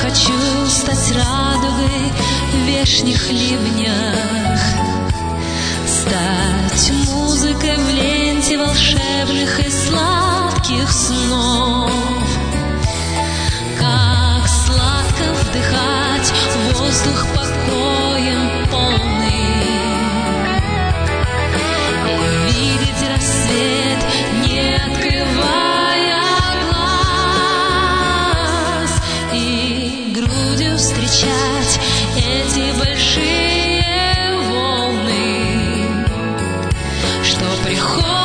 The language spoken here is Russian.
хочу стать радугой в вешних ливнях, стать музыкой в ленте волшебных и сладких снов. Как сладко вдыхать воздух покоем полный и видеть рассвет, не открывая глаз, и грудью встречать эти большие волны, что приходят